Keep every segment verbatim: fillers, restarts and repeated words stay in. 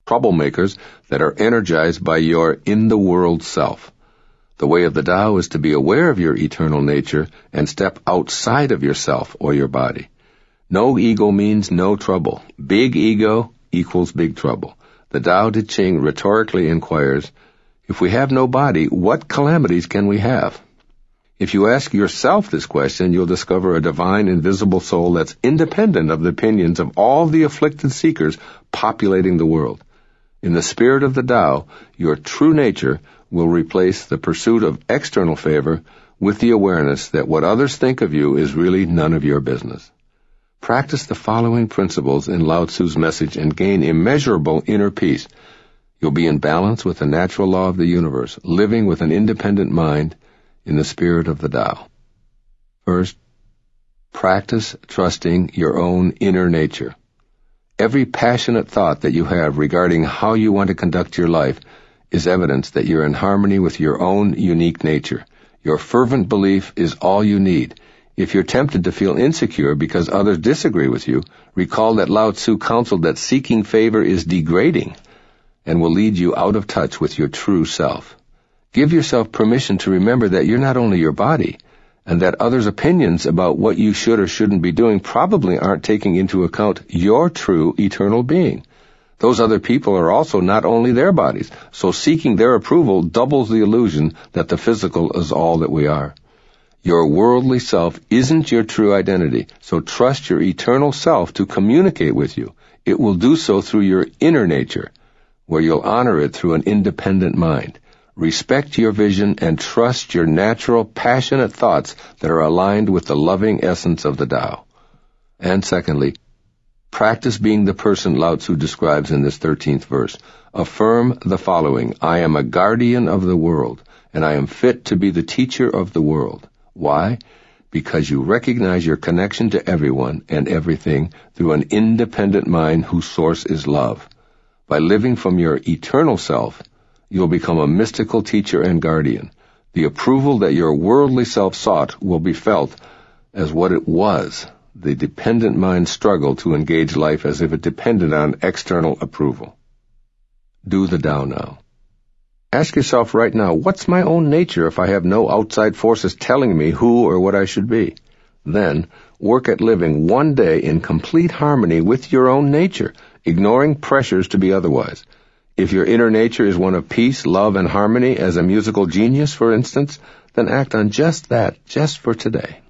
troublemakers that are energized by your in-the-world self. The way of the Tao is to be aware of your eternal nature and step outside of yourself or your body. No ego means no trouble. Big ego equals big trouble. The Tao Te Ching rhetorically inquires, if we have no body, what calamities can we have? If you ask yourself this question, you'll discover a divine invisible soul that's independent of the opinions of all the afflicted seekers populating the world. In the spirit of the Tao, your true nature will replace the pursuit of external favor with the awareness that what others think of you is really none of your business. Practice the following principles in Lao Tzu's message and gain immeasurable inner peace. You'll be in balance with the natural law of the universe, living with an independent mind in the spirit of the Tao. First, practice trusting your own inner nature. Every passionate thought that you have regarding how you want to conduct your life is evidence that you're in harmony with your own unique nature. Your fervent belief is all you need. If you're tempted to feel insecure because others disagree with you, recall that Lao Tzu counseled that seeking favor is degrading and will lead you out of touch with your true self. Give yourself permission to remember that you're not only your body, and that others' opinions about what you should or shouldn't be doing probably aren't taking into account your true eternal being. Those other people are also not only their bodies, so seeking their approval doubles the illusion that the physical is all that we are. Your worldly self isn't your true identity, so trust your eternal self to communicate with you. It will do so through your inner nature, where you'll honor it through an independent mind. Respect your vision and trust your natural, passionate thoughts that are aligned with the loving essence of the Tao. And secondly, practice being the person Lao Tzu describes in this thirteenth verse. Affirm the following: I am a guardian of the world, and I am fit to be the teacher of the world. Why? Because you recognize your connection to everyone and everything through an independent mind whose source is love. By living from your eternal self, you'll become a mystical teacher and guardian. The approval that your worldly self sought will be felt as what it was. The dependent mind struggled to engage life as if it depended on external approval. Do the Tao now. Ask yourself right now, what's my own nature if I have no outside forces telling me who or what I should be? Then, work at living one day in complete harmony with your own nature, ignoring pressures to be otherwise. If your inner nature is one of peace, love, and harmony as a musical genius, for instance, then act on just that, just for today.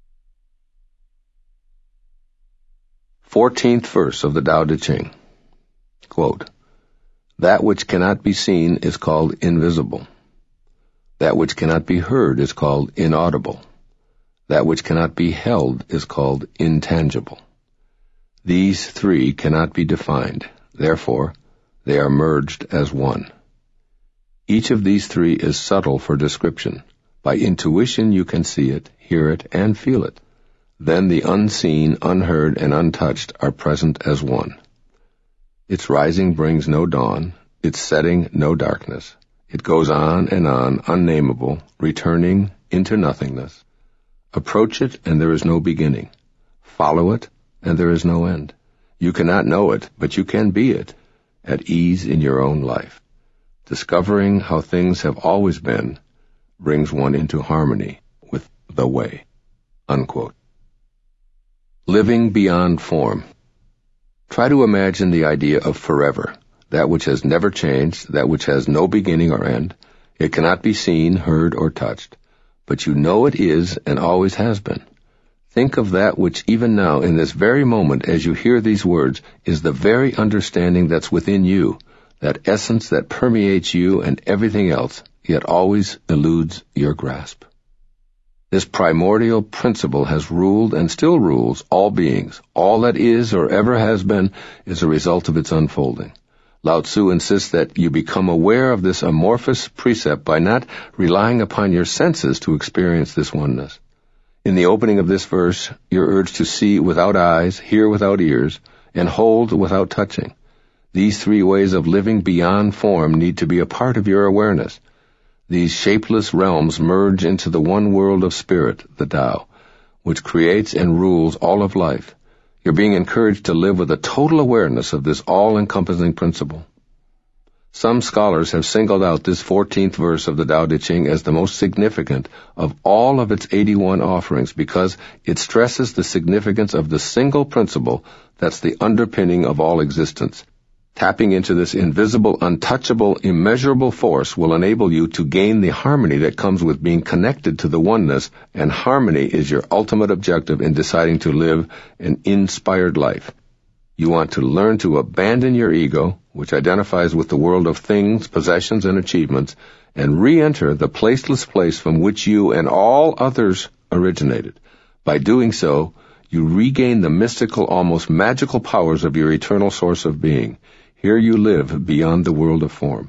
Fourteenth verse of the Tao Te Ching. Quote, that which cannot be seen is called invisible. That which cannot be heard is called inaudible. That which cannot be held is called intangible. These three cannot be defined. Therefore, they are merged as one. Each of these three is subtle for description. By intuition you can see it, hear it, and feel it. Then the unseen, unheard, and untouched are present as one. Its rising brings no dawn, its setting no darkness. It goes on and on, unnameable, returning into nothingness. Approach it, and there is no beginning. Follow it, and there is no end. You cannot know it, but you can be it, at ease in your own life. Discovering how things have always been brings one into harmony with the way. Unquote. Living beyond form. Try to imagine the idea of forever, that which has never changed, that which has no beginning or end. It cannot be seen, heard, or touched, but you know it is and always has been. Think of that which even now, in this very moment, as you hear these words, is the very understanding that's within you, that essence that permeates you and everything else, yet always eludes your grasp. This primordial principle has ruled and still rules all beings. All that is or ever has been is a result of its unfolding. Lao Tzu insists that you become aware of this amorphous precept by not relying upon your senses to experience this oneness. In the opening of this verse, you're urged to see without eyes, hear without ears, and hold without touching. These three ways of living beyond form need to be a part of your awareness. These shapeless realms merge into the one world of spirit, the Tao, which creates and rules all of life. You're being encouraged to live with a total awareness of this all-encompassing principle. Some scholars have singled out this fourteenth verse of the Tao Te Ching as the most significant of all of its eighty-one offerings because it stresses the significance of the single principle that's the underpinning of all existence. Tapping into this invisible, untouchable, immeasurable force will enable you to gain the harmony that comes with being connected to the oneness, and harmony is your ultimate objective in deciding to live an inspired life. You want to learn to abandon your ego, which identifies with the world of things, possessions, and achievements, and re-enter the placeless place from which you and all others originated. By doing so, you regain the mystical, almost magical powers of your eternal source of being. Here you live beyond the world of form.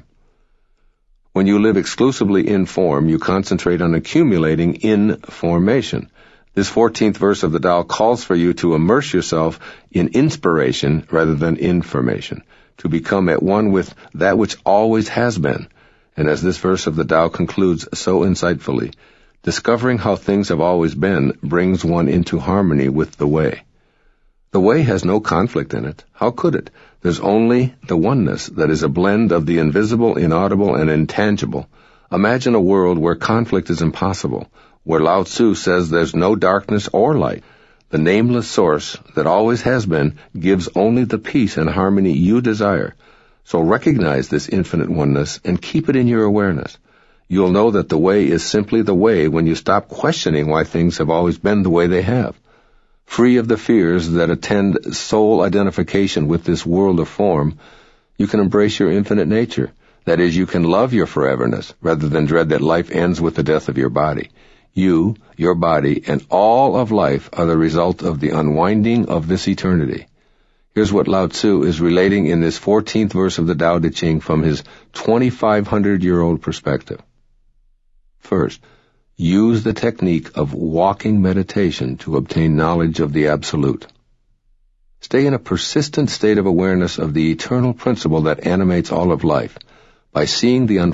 When you live exclusively in form, you concentrate on accumulating in formation. This fourteenth verse of the Tao calls for you to immerse yourself in inspiration rather than information, to become at one with that which always has been. And as this verse of the Tao concludes so insightfully, discovering how things have always been brings one into harmony with the way. The way has no conflict in it. How could it? There's only the oneness that is a blend of the invisible, inaudible, and intangible. Imagine a world where conflict is impossible, where Lao Tzu says there's no darkness or light. The nameless source that always has been gives only the peace and harmony you desire. So recognize this infinite oneness and keep it in your awareness. You'll know that the way is simply the way when you stop questioning why things have always been the way they have. Free of the fears that attend soul identification with this world of form, you can embrace your infinite nature. That is, you can love your foreverness rather than dread that life ends with the death of your body. You, your body, and all of life are the result of the unwinding of this eternity. Here's what Lao Tzu is relating in this fourteenth verse of the Tao Te Ching from his twenty-five hundred year old perspective. First, use the technique of walking meditation to obtain knowledge of the Absolute. Stay in a persistent state of awareness of the eternal principle that animates all of life. By seeing the